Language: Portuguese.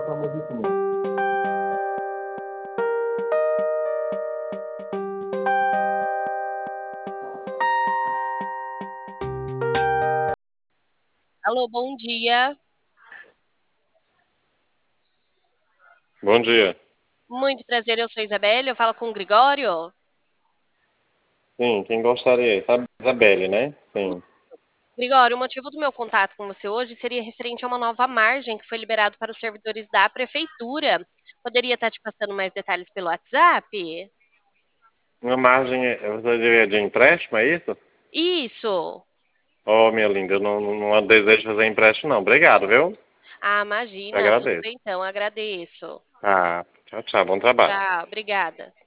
colocar música mesmo. Alô, bom dia. Bom dia. Muito prazer, eu sou Isabelle, eu falo com o Gregório. Sim, quem gostaria aí? Sabe, Isabelle, né? Sim. Gregório, o motivo do meu contato com você hoje seria referente a uma nova margem que foi liberado para os servidores da prefeitura. Poderia estar te passando mais detalhes pelo WhatsApp? Uma margem, você diria de empréstimo, é isso? Isso. Oh, minha linda, eu não desejo fazer empréstimo, não. Obrigado, viu? Ah, Te imagina, tudo agradeço. bem então, agradeço. Ah, tchau, tchau. Bom trabalho. Tchau, obrigada.